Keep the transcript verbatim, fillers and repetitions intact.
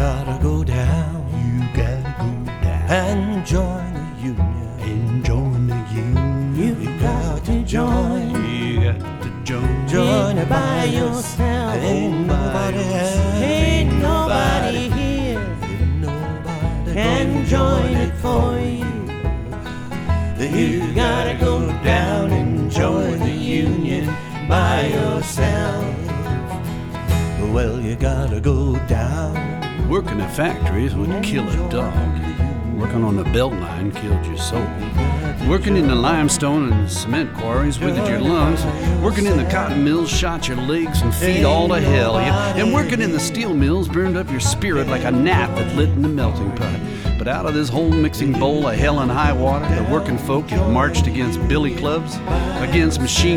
gotta go down. You gotta go down And join the union. and join the union. You got to join. You got to join. Join it by yourself. Ain't nobody else. Ain't nobody here. Nobody can join it for you. You gotta go down and join the union by yourself. Well, you gotta go down. Working at factories would kill a dog. Working on the belt line killed your soul. Working in the limestone and cement quarries withered your lungs. Working in the cotton mills shot your legs and feet all to hell. Yeah. And working in the steel mills burned up your spirit like a gnat that lit in the melting pot. But out of this whole mixing bowl of hell and high water, the working folk have marched against billy clubs, against machine